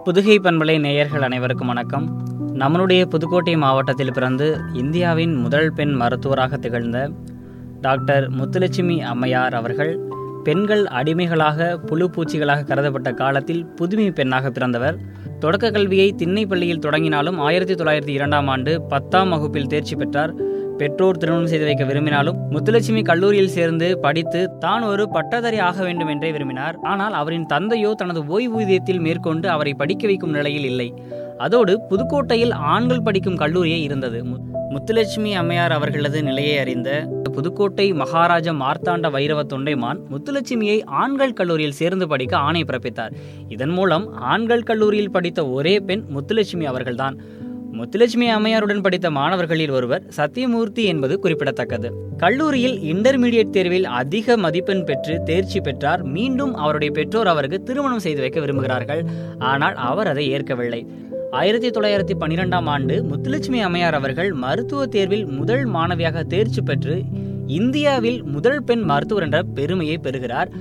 புதுகை பண்பலை நேயர்கள் அனைவருக்கும் வணக்கம். நம்மளுடைய புதுக்கோட்டை மாவட்டத்தில் பிறந்து இந்தியாவின் முதல் பெண் மருத்துவராக திகழ்ந்த டாக்டர் முத்துலட்சுமி அம்மையார் அவர்கள் பெண்கள் அடிமைகளாக புழு பூச்சிகளாக கருதப்பட்ட காலத்தில் புதுமை பெண்ணாக பிறந்தவர். தொடக்க கல்வியை திண்ணைப்பள்ளியில் தொடங்கினாலும் 1902ஆம் ஆண்டு 10ஆம் வகுப்பில் தேர்ச்சி பெற்றார். பெற்றோர் திருமணம் செய்து வைக்க விரும்பினாலும் முத்துலட்சுமி கல்லூரியில் சேர்ந்து படித்து தான் ஒரு பட்டதாரி ஆக வேண்டும் என்றே விரும்பினார். ஆனால் அவரின் தந்தையோ தனது ஓய்வூதியத்தில் மேற்கொண்டு அவரை படிக்க வைக்கும் நிலையில் இல்லை. அதோடு புதுக்கோட்டையில் ஆண்கள் படிக்கும் கல்லூரியே இருந்தது. முத்துலட்சுமி அம்மையார் அவர்களது நிலையை அறிந்த புதுக்கோட்டை மகாராஜா மார்த்தாண்ட வைரவ தொண்டைமான் முத்துலட்சுமியை ஆண்கள் கல்லூரியில் சேர்ந்து படிக்க ஆணை பிறப்பித்தார். இதன் மூலம் ஆண்கள் கல்லூரியில் படித்த ஒரே பெண் முத்துலட்சுமி அவர்கள்தான். முத்துலட்சுமி அம்மையாருடன் படித்த மாணவர்களில் ஒருவர் சத்தியமூர்த்தி என்பது குறிப்பிடத்தக்கது. கல்லூரியில் இன்டர்மீடியட் தேர்வில் அதிக மதிப்பெண் பெற்று தேர்ச்சி பெற்றார். மீண்டும் அவருடைய பெற்றோர் அவருக்கு திருமணம் செய்து வைக்க விரும்புகிறார்கள். ஆனால் அவர் அதை ஏற்கவில்லை. 1912ஆம் ஆண்டு முத்துலட்சுமி அம்மையார் அவர்கள் மருத்துவ தேர்வில் முதல் மாணவியாக தேர்ச்சி பெற்று இந்தியாவில் முதல் பெண் மருத்துவர் என்ற பெருமையை பெறுகிறார்.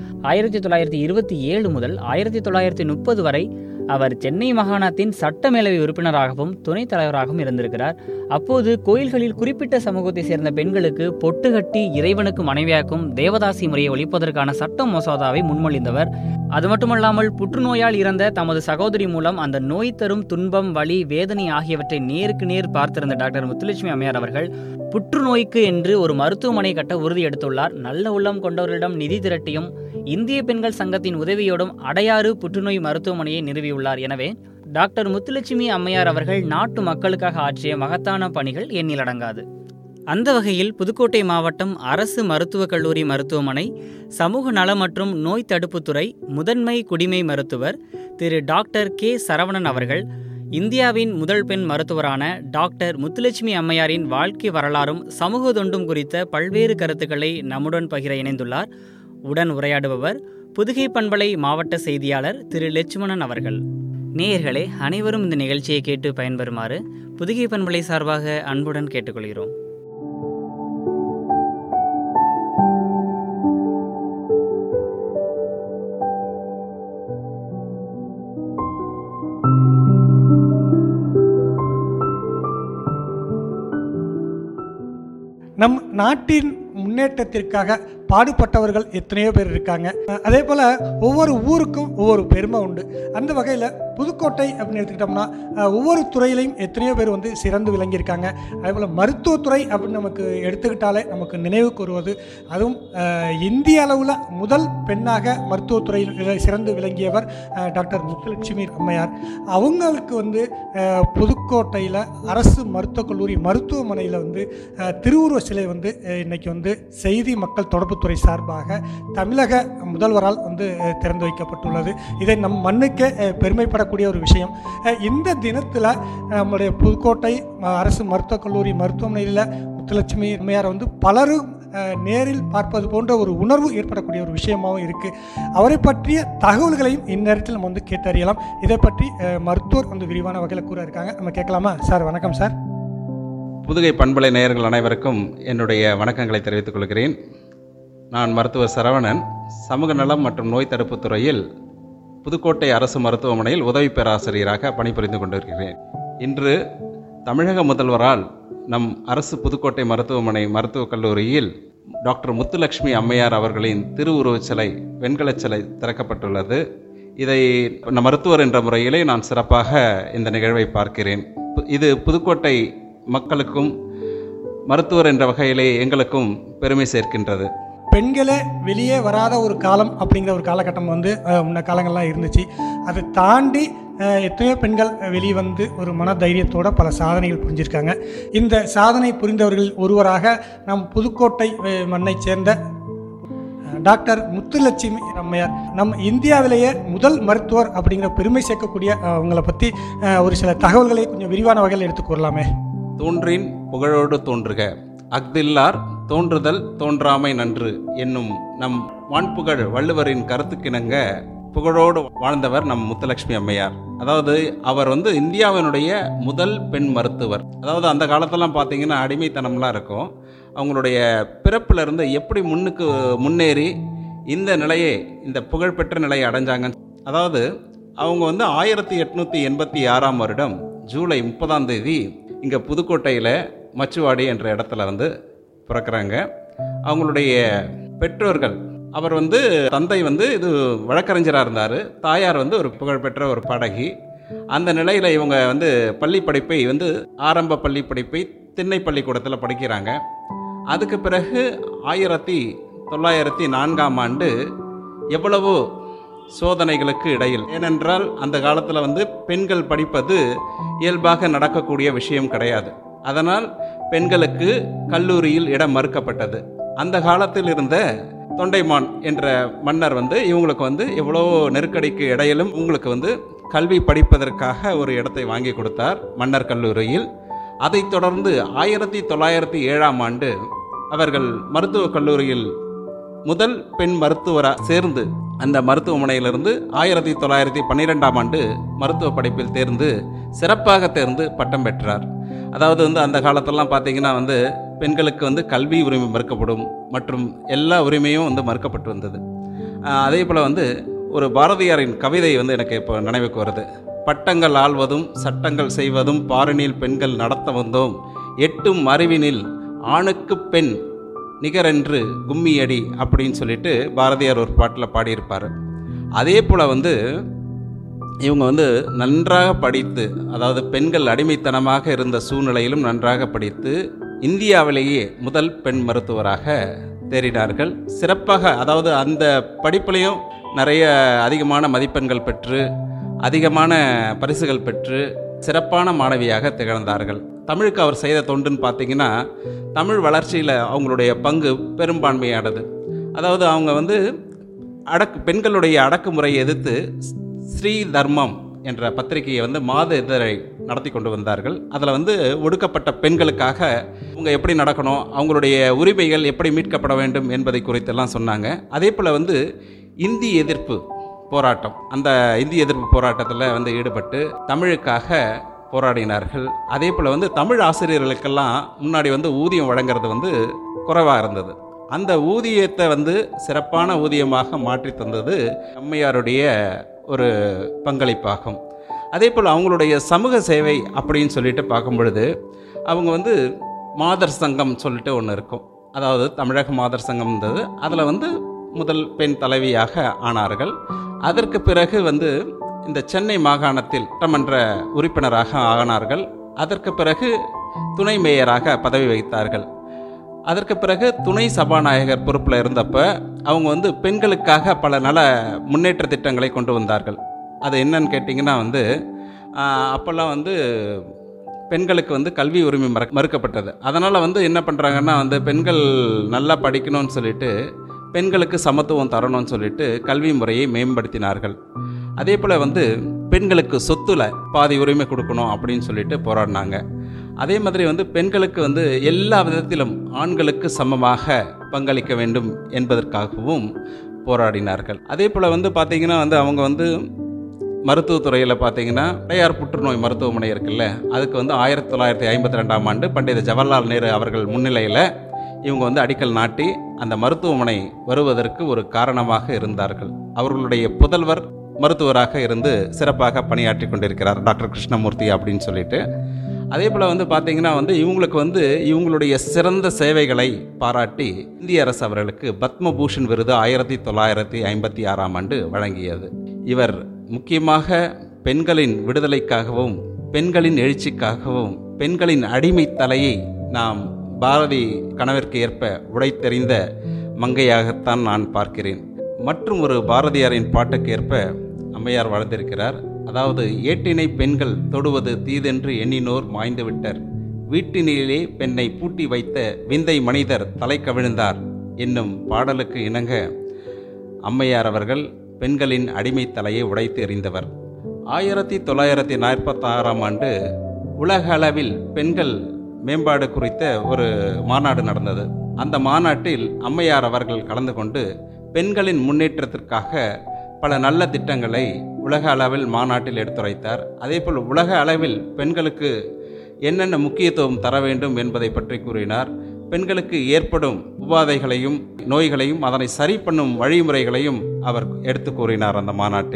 1927 முதல் 1930 வரை அவர் சென்னை மாகாணத்தின் சட்டமேலவை உறுப்பினராகவும் துணைத் தலைவராகவும் இருந்திருக்கிறார். அப்போது கோயில்களில் குறிப்பிட்ட சமூகத்தை சேர்ந்த பெண்களுக்கு பொட்டு கட்டி இறைவனுக்கு மனைவியாக்கும் தேவதாசி முறையை ஒழிப்பதற்கான சட்ட மசோதாவை முன்மொழிந்தவர். அது மட்டுமல்லாமல் புற்றுநோயால் இறந்த தமது சகோதரி மூலம் அந்த நோய் தரும் துன்பம், வலி, வேதனை ஆகியவற்றை நேருக்கு நேர் பார்த்திருந்த டாக்டர் முத்துலட்சுமி அம்மையார் அவர்கள் புற்றுநோய்க்கு என்று ஒரு மருத்துவமனை கட்ட உறுதி எடுத்துள்ளார். நல்ல உள்ளம் கொண்டவர்களிடம் நிதி திரட்டியும் இந்திய பெண்கள் சங்கத்தின் உதவியோடும் அடையாறு புற்றுநோய் மருத்துவமனையை நிறுவியுள்ளார். எனவே டாக்டர் முத்துலட்சுமி அம்மையார் அவர்கள் நாட்டு மக்களுக்காக ஆற்றிய மகத்தான பணிகள் எண்ணிலடங்காது. அந்த வகையில் புதுக்கோட்டை மாவட்டம் அரசு மருத்துவக் கல்லூரி மருத்துவமனை சமூக நல மற்றும் நோய் தடுப்புத்துறை முதன்மை குடிமை மருத்துவர் திரு டாக்டர் கே சரவணன் அவர்கள் இந்தியாவின் முதல் பெண் மருத்துவரான டாக்டர் முத்துலட்சுமி அம்மையாரின் வாழ்க்கை வரலாறும் சமூக தொண்டும் குறித்த பல்வேறு கருத்துக்களை நம்முடன் பகிர இணைந்துள்ளார். உடன் உரையாடுபவர் புதுகை பண்பலை மாவட்ட செய்தியாளர் திரு லட்சுமணன் அவர்கள். நேயர்களே, அனைவரும் இந்த நிகழ்ச்சியை கேட்டு பயன்பெறுமாறு புதுகை பண்பலை சார்பாக அன்புடன் கேட்டுக்கொள்கிறோம். நம் நாட்டின் முன்னேற்றத்திற்காக பாடுபட்டவர்கள் எத்தனையோ பேர் இருக்காங்க. அதே போல் ஒவ்வொரு ஊருக்கும் ஒவ்வொரு பெருமை உண்டு. அந்த வகையில் புதுக்கோட்டை அப்படின்னு எடுத்துக்கிட்டோம்னா ஒவ்வொரு துறையிலையும் எத்தனையோ பேர் சிறந்து விளங்கியிருக்காங்க. அதே போல் மருத்துவத்துறை அப்படின்னு நமக்கு எடுத்துக்கிட்டாலே நமக்கு நினைவுக்கு வருவது, அதுவும் இந்திய அளவில் முதல் பெண்ணாக மருத்துவத்துறையில் சிறந்து விளங்கியவர் டாக்டர் முத்துலட்சுமி அம்மையார். அவங்களுக்கு புதுக்கோட்டையில் அரசு மருத்துவக் கல்லூரி மருத்துவமனையில் திருவுருவ சிலை இன்னைக்கு செய்தி மக்கள் தொடர்புத்துறை சார்பாக தமிழக முதல்வரால் திறந்து வைக்கப்பட்டுள்ளது. இதை நம் மண்ணுக்கே பெருமைப்படக்கூடிய ஒரு விஷயம். இந்த தினத்தில் நம்முடைய புதுக்கோட்டை அரசு மருத்துவக் கல்லூரி மருத்துவமனையில் முத்துலட்சுமி அம்மையார் பலரும் நேரில் பார்ப்பது போன்ற ஒரு உணர்வு ஏற்படக்கூடிய ஒரு விஷயமாகவும் இருக்குது. அவரை பற்றிய தகவல்களையும் இந்நேரத்தில் நம்ம கேட்டறியலாம். இதை பற்றி மருத்துவர் விரிவான வகையில் கூற இருக்காங்க. நம்ம கேட்கலாமா? சார் வணக்கம். சார், புதுகை பண்பலை நேயர்கள் அனைவருக்கும் என்னுடைய வணக்கங்களை தெரிவித்துக் கொள்கிறேன். நான் மருத்துவர் சரவணன், சமூக நலம் மற்றும் நோய் தடுப்பு துறையில் புதுக்கோட்டை அரசு மருத்துவமனையில் உதவி பேராசிரியராக பணிபுரிந்து கொண்டிருக்கிறேன். இன்று தமிழக முதல்வரால் நம் அரசு புதுக்கோட்டை மருத்துவமனை மருத்துவக் கல்லூரியில் டாக்டர் முத்துலட்சுமி அம்மையார் அவர்களின் திருவுருவச் சிலை, வெண்கலச் சிலை திறக்கப்பட்டுள்ளது. இதை மருத்துவர் என்ற முறையிலே நான் சிறப்பாக இந்த நிகழ்வை பார்க்கிறேன். இது புதுக்கோட்டை மக்களுக்கும் மருத்துவர் என்ற வகையிலே எங்களுக்கும் பெருமை சேர்க்கின்றது. பெண்களே வெளியே வராத ஒரு காலம் அப்படிங்கிற ஒரு காலகட்டம் முன்ன காலங்கள்லாம் இருந்துச்சு. அதை தாண்டி எத்தனையோ பெண்கள் வெளியே ஒரு மன தைரியத்தோட பல சாதனைகள் புரிஞ்சிருக்காங்க. இந்த சாதனை புரிந்தவர்கள் ஒருவராக நம் புதுக்கோட்டை மண்ணை சேர்ந்த டாக்டர் முத்துலட்சுமி அம்மையார் நம் இந்தியாவிலேயே முதல் மருத்துவர் அப்படிங்கிற பெருமை சேர்க்கக்கூடிய அவங்களை பற்றி ஒரு சில தகவல்களை கொஞ்சம் விரிவான வகையில் எடுத்துக்கூறலாமே. தோன்றின் புகழோடு தோன்றுக, அஃதில்லார் தோன்றுதல் தோன்றாமை நன்று என்னும் நம் வான்புகழ் வள்ளுவரின் கருத்துக்கிணங்க புகழோடு வாழ்ந்தவர் நம் முத்துலட்சுமி அம்மையார். அதாவது அவர் இந்தியாவினுடைய முதல் பெண் மருத்துவர். அதாவது அந்த காலத்தெல்லாம் பார்த்தீங்கன்னா அடிமைத்தனம்லாம் இருக்கும். அவங்களுடைய பிறப்பிலிருந்து எப்படி முன்னேறி இந்த நிலையை, இந்த புகழ்பெற்ற நிலையை அடைஞ்சாங்க. அதாவது அவங்க வந்து 1886 வருடம் ஜூலை 30 இங்கே புதுக்கோட்டையில் மச்சுவாடி என்ற இடத்துல வந்து பிறக்கிறாங்க. அவங்களுடைய பெற்றோர்கள், அவர் வந்து தந்தை வந்து இது வழக்கறிஞராக இருந்தார், தாயார் வந்து ஒரு புகழ்பெற்ற ஒரு பாடகி. அந்த நிலையில் இவங்க வந்து பள்ளி படிப்பை வந்து ஆரம்ப பள்ளி படிப்பை திண்ணை பள்ளிக்கூடத்தில் படிக்கிறாங்க. அதுக்கு பிறகு 1904 எவ்வளவோ சோதனைகளுக்கு இடையில், ஏனென்றால் அந்த காலத்தில் வந்து பெண்கள் படிப்பது இயல்பாக நடக்கக்கூடிய விஷயம் கிடையாது. அதனால் பெண்களுக்கு கல்லூரியில் இடம் மறுக்கப்பட்டது. அந்த காலத்தில் இருந்த தொண்டைமான் என்ற மன்னர் வந்து இவங்களுக்கு வந்து எவ்வளோ நெருக்கடிக்கு இடையிலும் உங்களுக்கு வந்து கல்வி படிப்பதற்காக ஒரு இடத்தை வாங்கி கொடுத்தார் மன்னர் கல்லூரியில். அதைத் தொடர்ந்து 1907 அவர்கள் மருத்துவக் கல்லூரியில் முதல் பெண் மருத்துவராக சேர்ந்து அந்த மருத்துவமனையிலிருந்து 1912 மருத்துவ படிப்பில் தேர்ந்து சிறப்பாக தேர்ந்து பட்டம் பெற்றார். அதாவது வந்து அந்த காலத்திலலாம் பார்த்தீங்கன்னா வந்து பெண்களுக்கு வந்து கல்வி உரிமை மறுக்கப்படும் மற்றும் எல்லா உரிமையும் வந்து மறுக்கப்பட்டு வந்தது. அதே போல் வந்து ஒரு பாரதியாரின் கவிதை வந்து எனக்கு இப்போ நினைவுக்கு வருது. பட்டங்கள் ஆள்வதும் சட்டங்கள் செய்வதும் பாரினில் பெண்கள் நடத்த வந்தோம், எட்டும் அறிவினில் ஆணுக்கு பெண் நிகரென்று கும்மியடி அப்படின்னு சொல்லிட்டு பாரதியார் ஒரு பாட்டில் பாடியிருப்பார். அதே போல் வந்து இவங்க வந்து நன்றாக படித்து, அதாவது பெண்கள் அடிமைத்தனமாக இருந்த சூழ்நிலையிலும் நன்றாக படித்து இந்தியாவிலேயே முதல் பெண் மருத்துவராக தேறினார்கள். சிறப்பாக, அதாவது அந்த படிப்பிலையும் நிறைய அதிகமான மதிப்பெண்கள் பெற்று அதிகமான பரிசுகள் பெற்று சிறப்பான மாணவியாக திகழ்ந்தார்கள். தமிழுக்கு அவர் செய்த தொண்டுன்னு பார்த்தீங்கன்னா, தமிழ் வளர்ச்சியில் அவங்களுடைய பங்கு பெரும்பான்மையானது. அதாவது அவங்க வந்து பெண்களுடைய அடக்குமுறையை எதிர்த்து ஸ்ரீ தர்மம் என்ற பத்திரிகையை வந்து மாத இதழை நடத்தி கொண்டு வந்தார்கள். அதில் வந்து ஒடுக்கப்பட்ட பெண்களுக்காக அவங்க எப்படி நடக்கணும், அவங்களுடைய உரிமைகள் எப்படி மீட்கப்பட வேண்டும் என்பதை குறித்தெல்லாம் சொன்னாங்க. அதே போல் வந்து இந்தி எதிர்ப்பு போராட்டம், அந்த இந்தி எதிர்ப்பு போராட்டத்தில் வந்து ஈடுபட்டு தமிழுக்காக போராடினார்கள். அதே போல் வந்து தமிழ் ஆசிரியர்களுக்கெல்லாம் முன்னாடி வந்து ஊதியம் வழங்குறது வந்து குறைவாக இருந்தது. அந்த ஊதியத்தை வந்து சிறப்பான ஊதியமாக மாற்றி தந்தது அம்மையாருடைய ஒரு பங்களிப்பாகும். அதே போல் அவங்களுடைய சமூக சேவை அப்படின்னு சொல்லிட்டு பார்க்கும் பொழுது அவங்க வந்து மாதர் சங்கம் சொல்லிட்டு ஒன்று இருக்கும். அதாவது தமிழக மாதர் சங்கம் இருந்தது. அதில் வந்து முதல் பெண் தலைவியாக ஆனார்கள். அதற்கு பிறகு வந்து இந்த சென்னை மாகாணத்தில் சட்டமன்ற உறுப்பினராக ஆனார்கள். அதற்கு பிறகு துணை மேயராக பதவி வகித்தார்கள். அதற்கு பிறகு துணை சபாநாயகர் பொறுப்பில் இருந்தப்ப அவங்க வந்து பெண்களுக்காக பல நல முன்னேற்ற திட்டங்களை கொண்டு வந்தார்கள். அது என்னன்னு கேட்டிங்கன்னா வந்து அப்போல்லாம் வந்து பெண்களுக்கு வந்து கல்வி உரிமை மறுக்கப்பட்டது. அதனால் வந்து என்ன பண்ணுறாங்கன்னா வந்து பெண்கள் நல்லா படிக்கணும்னு சொல்லிட்டு பெண்களுக்கு சமத்துவம் தரணும்னு சொல்லிட்டு கல்வி முறையை மேம்படுத்தினார்கள். அதே போல் வந்து பெண்களுக்கு சொத்துல பாதி உரிமை கொடுக்கணும் அப்படின்னு சொல்லிட்டு போராடினாங்க. அதே மாதிரி வந்து பெண்களுக்கு வந்து எல்லா விதத்திலும் ஆண்களுக்கு சமமாக பங்களிக்க வேண்டும் என்பதற்காகவும் போராடினார்கள். அதே போல் வந்து பார்த்திங்கன்னா வந்து அவங்க வந்து மருத்துவத்துறையில் பார்த்தீங்கன்னா அடையார் புற்றுநோய் மருத்துவமனை இருக்குல்ல, அதுக்கு வந்து 1952 பண்டித ஜவஹர்லால் நேரு அவர்கள் முன்னிலையில் இவங்க வந்து அடிக்கல் நாட்டி அந்த மருத்துவமனை வருவதற்கு ஒரு காரணமாக இருந்தார்கள். அவர்களுடைய புதல்வர் மருத்துவராக இருந்து சிறப்பாக பணியாற்றி கொண்டிருக்கிறார், டாக்டர் கிருஷ்ணமூர்த்தி அப்படின்னு சொல்லிட்டு. அதே போல் வந்து பார்த்திங்கன்னா வந்து இவங்களுக்கு வந்து இவங்களுடைய சிறந்த சேவைகளை பாராட்டி இந்திய அரசு அவர்களுக்கு பத்மபூஷன் விருது 1956 வழங்கியது. இவர் முக்கியமாக பெண்களின் விடுதலைக்காகவும் பெண்களின் எழுச்சிக்காகவும் பெண்களின் அடிமை தலையை நாம் பாரதி கனவிற்கு ஏற்ப உடைத்தெறிந்த மங்கையாகத்தான் நான் பார்க்கிறேன். மற்றும் ஒரு பாரதியாரின் பாட்டுக்கு ஏற்ப அம்மையார் வாழ்ந்திருக்கிறார். அதாவது ஏட்டினை பெண்கள் தொடுவது தீதென்று எண்ணினோர் மாய்ந்து விட்டர், வீட்டினிலே பெண்ணை பூட்டி வைத்த விந்தை மனிதர் தலை கவிழ்ந்தார் என்னும் பாடலுக்கு இணங்க அம்மையார் அவர்கள் பெண்களின் அடிமை தலையை உடைத்து எறிந்தவர். 1946 உலக அளவில் பெண்கள் மேம்பாடு குறித்த ஒரு மாநாடு நடந்தது. அந்த மாநாட்டில் அம்மையார் அவர்கள் கலந்து கொண்டு பெண்களின் முன்னேற்றத்திற்காக பல நல்ல திட்டங்களை உலக அளவில் மாநாட்டில் எடுத்துரைத்தார். அதேபோல் உலக அளவில் பெண்களுக்கு என்னென்ன முக்கியத்துவம் தர வேண்டும் என்பதை பற்றி கூறினார். பெண்களுக்கு ஏற்படும் உபாதைகளையும் நோய்களையும் அதனை சரி பண்ணும் வழிமுறைகளையும் அவர் எடுத்து கூறினார் அந்த மாநாட்டில்.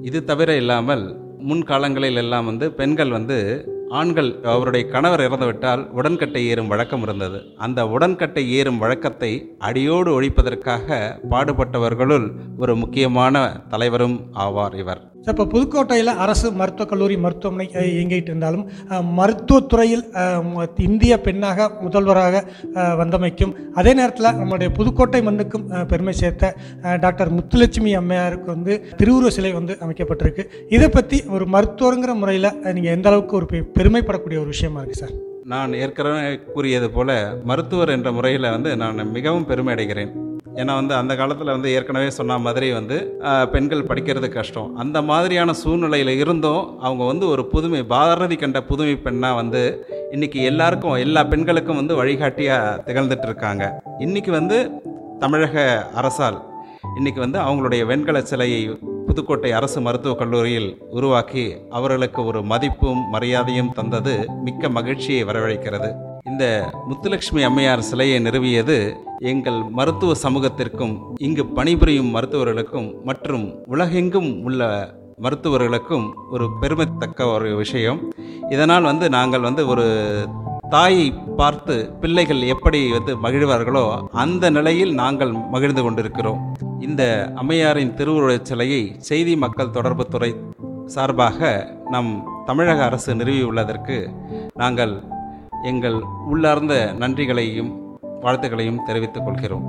இது தவிர இல்லாமல் முன்காலங்களில் எல்லாம் பெண்கள் ஆண்கள் அவருடைய கணவர் இறந்துவிட்டால் உடன்கட்டை ஏறும் வழக்கம் இருந்தது. அந்த உடன்கட்டை ஏறும் வழக்கத்தை அடியோடு ஒழிப்பதற்காக பாடுபட்டவர்களுள் ஒரு முக்கியமான தலைவரும் ஆவார் இவர். இப்போ புதுக்கோட்டையில் அரசு மருத்துவக் கல்லூரி மருத்துவமனை இயங்கிட்டு இருந்தாலும் மருத்துவத்துறையில் இந்திய பெண்ணாக முதல்வராக வந்தமைக்கும், அதே நேரத்தில் நம்முடைய புதுக்கோட்டை மண்ணுக்கும் பெருமை சேர்த்த டாக்டர் முத்துலட்சுமி அம்மையாருக்கு திருவுருவ சிலை அமைக்கப்பட்டிருக்கு. இதை பற்றி ஒரு மருத்துவருங்கிற முறையில் நீங்கள் எந்த அளவுக்கு ஒரு பெருமைப்படக்கூடிய ஒரு விஷயமா இருக்குது சார்? நான் ஏற்கனவே கூறியது போல மருத்துவர் என்ற முறையில் நான் மிகவும் பெருமை அடைகிறேன். ஏன்னா அந்த காலத்தில் ஏற்கனவே சொன்ன மாதிரி பெண்கள் படிக்கிறது கஷ்டம். அந்த மாதிரியான சூழ்நிலையில் இருந்தும் அவங்க ஒரு புதுமை, பாரதி கண்ட புதுமை பெண்ணாக இன்றைக்கி எல்லாருக்கும், எல்லா பெண்களுக்கும் வழிகாட்டியாக திகழ்ந்துட்டு இருக்காங்க. இன்றைக்கி தமிழக அரசால் இன்றைக்கி அவங்களுடைய வெண்கல சிலையை புதுக்கோட்டை அரசு மருத்துவக் கல்லூரியில் உருவாக்கி அவர்களுக்கு ஒரு மதிப்பும் மரியாதையும் தந்தது மிக்க மகிழ்ச்சியை வரவழைக்கிறது. இந்த முத்துலட்சுமி அம்மையார் சிலையை நிறுவியது எங்கள் மருத்துவ சமூகத்திற்கும், இங்கு பணிபுரியும் மருத்துவர்களுக்கும் மற்றும் உலகெங்கும் உள்ள மருத்துவர்களுக்கும் ஒரு பெருமைத்தக்க ஒரு விஷயம். இதனால் நாங்கள் ஒரு தாயை பார்த்து பிள்ளைகள் எப்படி மகிழ்வார்களோ அந்த நிலையில் நாங்கள் மகிழ்ந்து கொண்டிருக்கிறோம். இந்த அம்மையாரின் திருவுருவச் சிலையை செய்தி மக்கள் தொடர்பு துறை சார்பாக நம் தமிழக அரசு நிறுவியுள்ளதற்கு நாங்கள் எங்கள் உள்ளார்ந்த நன்றிகளையும் வாழ்த்துக்களையும் தெரிவித்துக் கொள்கிறோம்.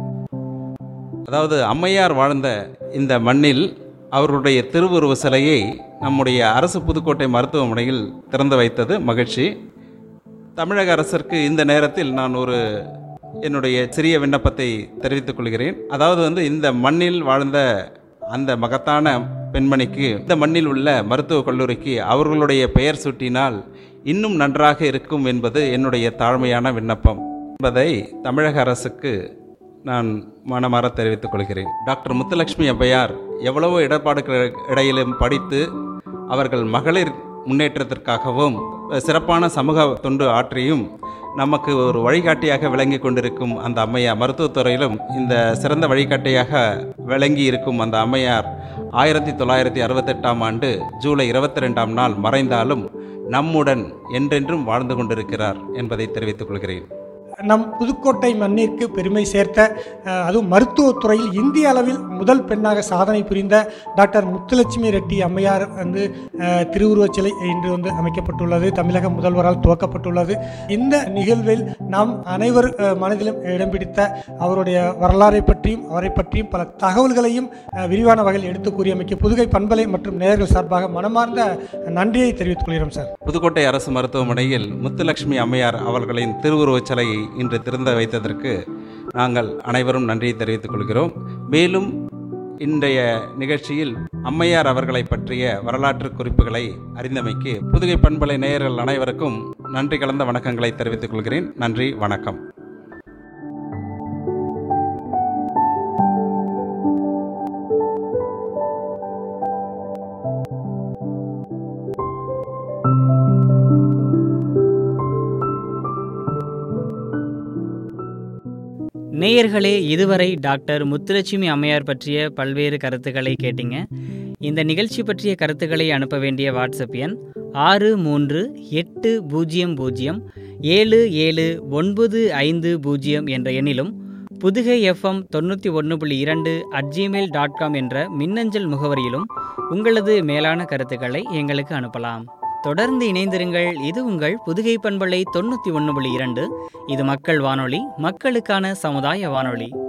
அதாவது அம்மையார் வாழ்ந்த இந்த மண்ணில் அவருடைய திருவுருவ சிலையை நம்முடைய அரசு புதுக்கோட்டை மருத்துவமனையில் திறந்து வைத்தது மகிழ்ச்சி. தமிழக அரசிற்கு இந்த நேரத்தில் நான் என்னுடைய சிறிய விண்ணப்பத்தை தெரிவித்துக் கொள்கிறேன். அதாவது இந்த மண்ணில் வாழ்ந்த அந்த மகத்தான பெண்மணிக்கு, இந்த மண்ணில் உள்ள மருத்துவக் கல்லூரிக்கு அவர்களுடைய பெயர் சூட்டினால் இன்னும் நன்றாக இருக்கும் என்பது என்னுடைய தாழ்மையான விண்ணப்பம் என்பதை தமிழக அரசுக்கு நான் மனமாற தெரிவித்துக் கொள்கிறேன். டாக்டர் முத்துலட்சுமி அம்மையார் எவ்வளவோ இடர்பாடுகள் இடையிலும் படித்து அவர்கள் மகளிர் முன்னேற்றத்திற்காகவும் சிறப்பான சமூக தொண்டு ஆற்றியும் நமக்கு ஒரு வழிகாட்டியாக விளங்கி கொண்டிருக்கும் அந்த அம்மையார், மருத்துவத்துறையிலும் இந்த சிறந்த வழிகாட்டியாக விளங்கி இருக்கும் அந்த அம்மையார் 1968ஆம் ஆண்டு ஜூலை 22ஆம் நாள் மறைந்தாலும் நம்முடன் என்றென்றும் வாழ்ந்து கொண்டிருக்கிறார் என்பதை தெரிவித்துக் கொள்கிறேன். நம் புதுக்கோட்டை மண்ணிற்கு பெருமை சேர்த்த, அதுவும் மருத்துவத்துறையில் இந்திய அளவில் முதல் பெண்ணாக சாதனை புரிந்த டாக்டர் முத்துலட்சுமி ரெட்டி அம்மையார் திருவுருவச் சிலை இன்று அமைக்கப்பட்டுள்ளது. தமிழக முதல்வரால் துவக்கப்பட்டுள்ளது. இந்த நிகழ்வில் நாம் அனைவர் மனதிலும் இடம் பிடித்த அவருடைய வரலாறை பற்றியும் அவரை பற்றியும் பல தகவல்களையும் விரிவான வகையில் எடுத்து கூறியமைக்க புதுகை பண்பலை மற்றும் நேயர்கள் சார்பாக மனமார்ந்த நன்றியை தெரிவித்துக் கொள்கிறோம் சார். புதுக்கோட்டை அரசு மருத்துவமனையில் முத்துலட்சுமி அம்மையார் அவர்களின் திருவுருவச் சிலையை இன்று திறந்து வைத்ததற்கு நாங்கள் அனைவரும் நன்றியை தெரிவித்துக் கொள்கிறோம். மேலும் இன்றைய நிகழ்ச்சியில் அம்மையார் அவர்களை பற்றிய வரலாற்று குறிப்புகளை அறிந்தமைக்கு புதுகை பண்பலை நேயர்கள் அனைவருக்கும் நன்றி கலந்த வணக்கங்களை தெரிவித்துக் கொள்கிறேன். நன்றி, வணக்கம். நேயர்களே, இதுவரை டாக்டர் முத்துலட்சுமி அம்மையார் பற்றிய பல்வேறு கருத்துக்களை கேட்டீங்க. இந்த நிகழ்ச்சி பற்றிய கருத்துக்களை அனுப்ப வேண்டிய வாட்ஸ்அப் எண் 6380007795 என்ற எண்ணிலும் புதுகை FM 91.2 என்ற மின்னஞ்சல் முகவரியிலும் உங்களது மேலான கருத்துக்களை எங்களுக்கு அனுப்பலாம். தொடர்ந்து இணைந்திருங்கள். இது உங்கள் புதுகை பண்பலை 91.2. இது மக்கள் வானொலி, மக்களுக்கான சமுதாய வானொலி.